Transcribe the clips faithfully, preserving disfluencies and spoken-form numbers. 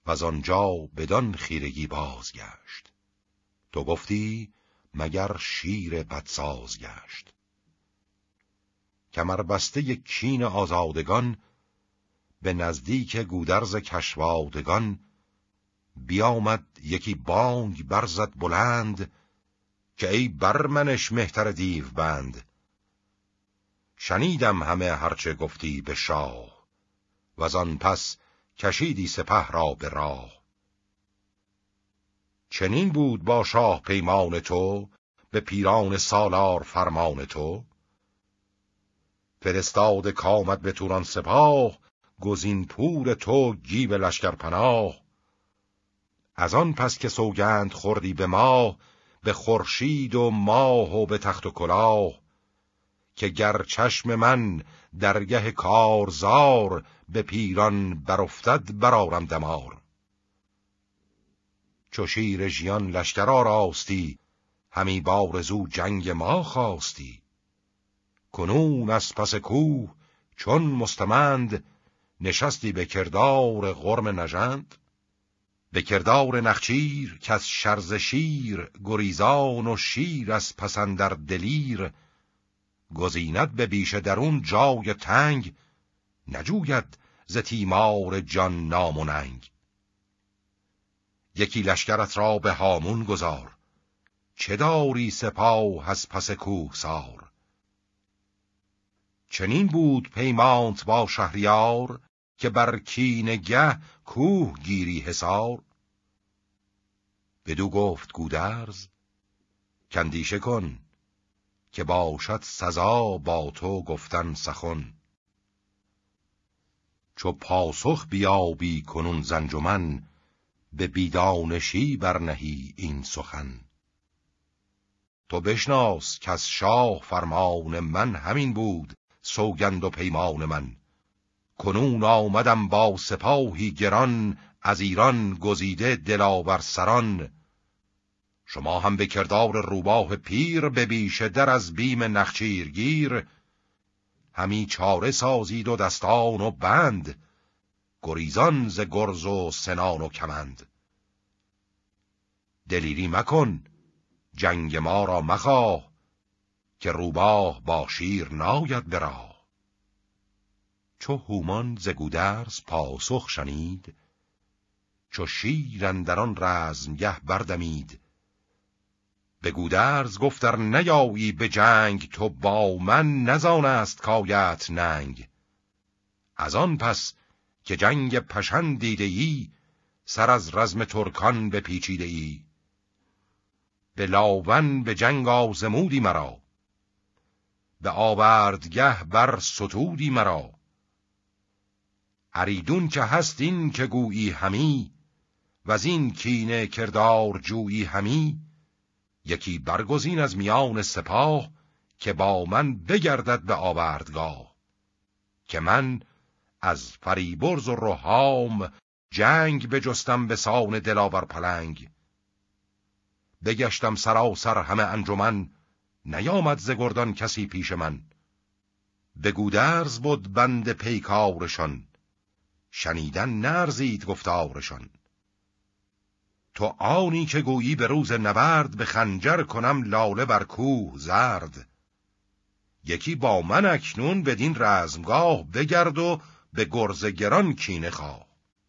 و آنجا بدان خیرگی بازگشت. تو گفتی مگر شیر بدساز گشت. کمربسته کین آزادگان به نزدیک گودرز کشوادگان بیامد یکی بانگ برزد بلند که ای برمنش مهتر دیو بند. شنیدم همه هرچه گفتی به شاه و آن پس کشیدی سپه را به راه. چنین بود با شاه پیمان تو به پیران سالار فرمان تو. فرستاد کامد به توران سپاه گزین پور تو گیو لشکر پناه. از آن پس که سوگند خوردی به ماه به خورشید و ماه و به تخت و کلاه که گر چشم من درگه کارزار به پیران برافتد برآرم دمار. چو شیر ژیان لشکر آراستی همی بارزو جنگ ما خواستی. کنون از پس کوه چون مستمند نشستی به کردار غرم نژند. به کردار نخچیر که از شرز شیر گریزان و شیر از پسندر دلیر. گزیند به بیش درون جای تنگ نجوید ز تیمار جان نام و ننگ. یکی لشکرت را به هامون گذار چه داری سپاه از پس کوه سار. چنین بود پیمانت با شهریار که بر کینگه کوه گیری حصار. بدو گفت گودرز کاندیشه کن که باشد سزا با تو گفتن سخن. چو پاسخ بیابی کنون ز انجمن به بیدانشی برنهی این سخن. تو بشناس که از شاه فرمان من همین بود سوگند و پیمان من. کنون آمدم با سپاهی گران از ایران گزیده دلاور سران. شما هم به کردار روباه پیر به بیشه در از بیم نخچیرگیر. همی چاره سازید و دستان و بند گریزان ز گرز و سنان و کمند. دلیری مکن جنگ ما را مخواه که روباه با شیر ناید به راه. چو هومان ز گودرز پاسخ شنید چو شیر اندران رزمگه بردمید. به گودرز گفت ار نیایی به جنگ تو با من نزان است کایت ننگ. از آن پس که جنگ پشن دیده ای سر از رزم ترکان بپیچیده ای. به لاون به جنگ آزمودی مرا به آوردگه بر ستودی مرا. اریدون که هست این که گویی همی و این کینه کردار جویی همی. یکی برگزین از میان سپاه که با من بگردد به آوردگاه. که من از فریبرز و رهام جنگ بجستم به سان دلاور پلنگ. بگشتم سراسر همه انجمن نیامد ز گردان کسی پیش من. به گودرز بود بند پیکارشان شنیدن نرزید گفتارشان. تو آنی که گویی به روز نبرد به خنجر کنم لاله بر کوه زرد. یکی با من اکنون بدین رزمگاه بگرد و به گرز گران کینه خواه.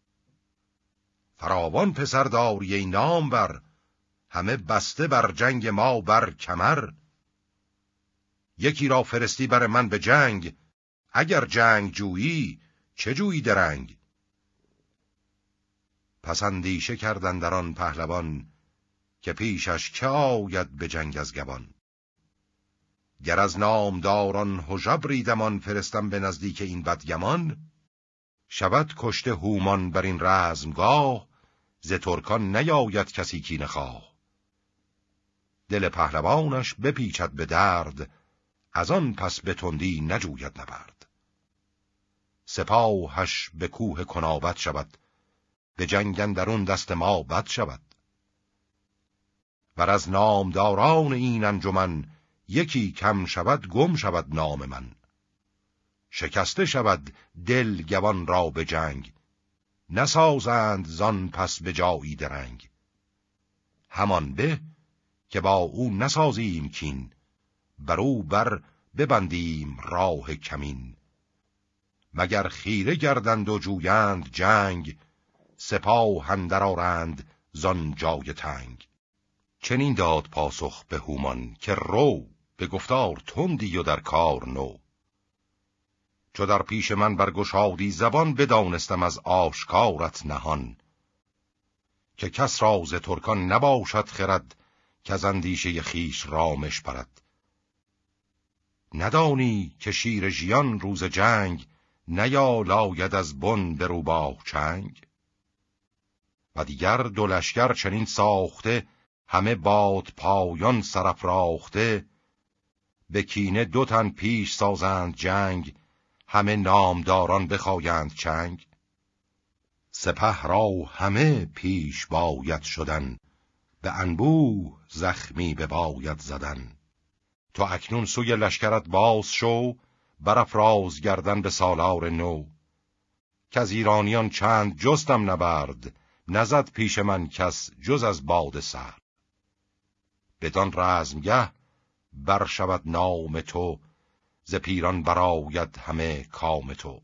فراوان پسر داری ای نام بر همه بسته بر جنگ ما بر کمر. یکی را فرستی بر من به جنگ اگر جنگ جویی چه جویی درنگ. پسندیشه کردن در آن پهلوان که پیشش که آید به جنگ از گبان. گر از نامداران هژبری دمان فرستم به نزدیک این بدگمان. شود کشته هومان بر این رزمگاه ز ترکان نیاید کسی کینه خواه. دل پهلوانش بپیچد به درد از آن پس به تندی نجوید نبرد. سپاهش به کوه کناوت شود به جنگ اندرون دست ما بد شود. ور از نامداران این انجمن یکی کم شود گم شود نام من. شکسته شود دل گوان را به جنگ نسازند زان پس به جایی درنگ. همان به که با او نسازیم کین، برو بر ببندیم راه کمین. مگر خیره گردند و جویند جنگ، سپاه اندر آرند زان جای تنگ. چنین داد پاسخ به هومان که رو، به گفتار تندی و در کار نو. چو در پیش من برگشادی زبان، بدانستم از آشکارت نهان. که کس را ز ترکان نباشد خرد، که از اندیشه خویش رامش پرد. ندانی که شیر ژیان روز جنگ، نیالاید از بن به روباه چنگ. و دیگر دو لشکر چنین ساخته، همه باد پایان سرافراخته. به کینه دو تن پیش سازند جنگ، همه نامداران بخایند چنگ. سپه را همه پیش باید شدن، به انبوه زخمی بباید زدن. تو اکنون سوی لشکرت باز شو، برافراز گردن به سالار نو. که از ایرانیان چند جستم نبرد، نزد پیش من کس جز از باد سر. بدان رزمگه بر شود نام تو، ز پیران برآید همه کام تو.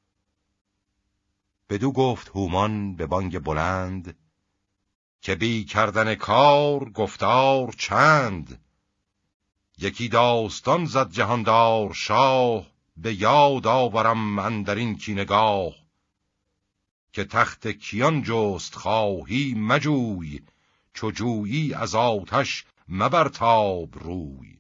بدو گفت هومان به بانگ بلند، که بی کردن کار گفتار چند. یکی داستان زد جهاندار شاه، به یاد آورم اندرین کینگاه. که تخت کیان جست خواهی مجوی، چو جویی از آتش مبرتاب روی.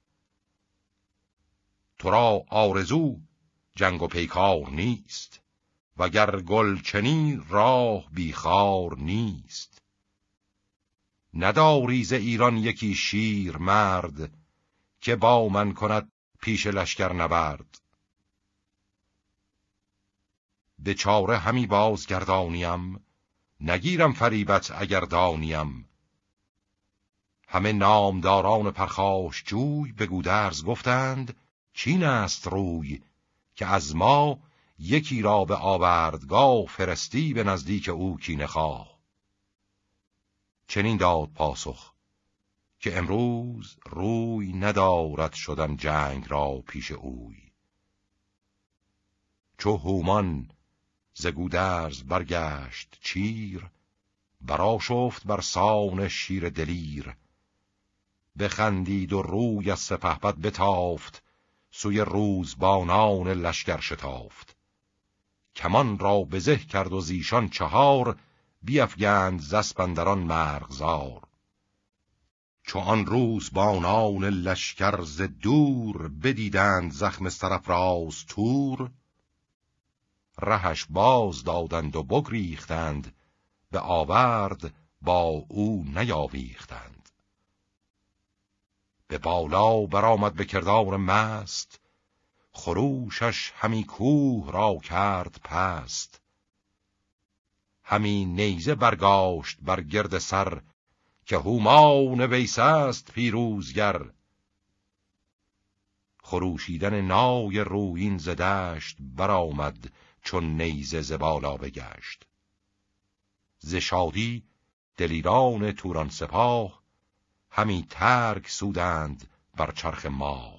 تو را آرزو جنگ و پیکار نیست، وگر گل چنی راه بیخار نیست. نداری ز ایران یکی شیر مرد، که با من کند پیش لشکر نبرد. به چاره همی بازگردانیم، نگیرم فریبت اگر دانیم. همه نامداران پرخاش جوی، به گودرز گفتند چین است روی. که از ما یکی را به آوردگاه، فرستی به نزدیک او کینه خواه. چنین داد پاسخ که امروز روی ندارد شدن جنگ را پیش اوی. چو هومان ز گودرز برگشت چیر، برآشفت بر سان شیر دلیر. بخندید و روی از سپهبد بتافت، سوی روزبانان لشکر شتافت. کمان را بزه کرد و زیشان چهار، بیفگند ز اسپ اندران مرغزار. چو آن روزبانان لشکر ز دور، بدیدند زخم سرافراز تور. رهش باز دادند و بگریختند، به آورد با او نیاویختند. به بالا برآمد به کردار مست، خروشش همی کوه را کرد پست. همی نیزه برگاشت بر گرد سر، که هومان ویس است پیروزگر. خروشیدن نای رویین ز دشت، برآمد چون نیزه ز بالا بگشت. ز شادی دلیران توران سپاه، همی ترگ سودند بر چرخ ماه.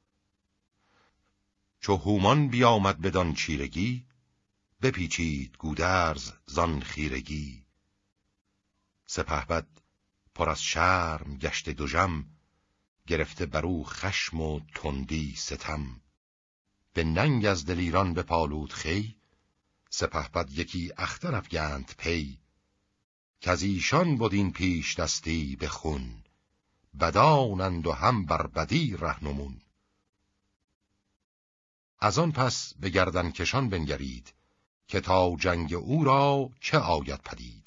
چو هومان بیامد بدان چیرگی، بپیچید گودرز زان خیرگی. سپهبد پر از شرم گشته دژم، گرفته برو خشم و تندی ستم. به ننگ از دلیران بپالود خوی، سپهبد یکی اختر افگند پی. کز ایشان بود این پیش دستی به خون، بدانند و هم بر بدی رهنمون. از آن پس به گردن کشان بنگرید، که تا جنگ او را چه آید پدید.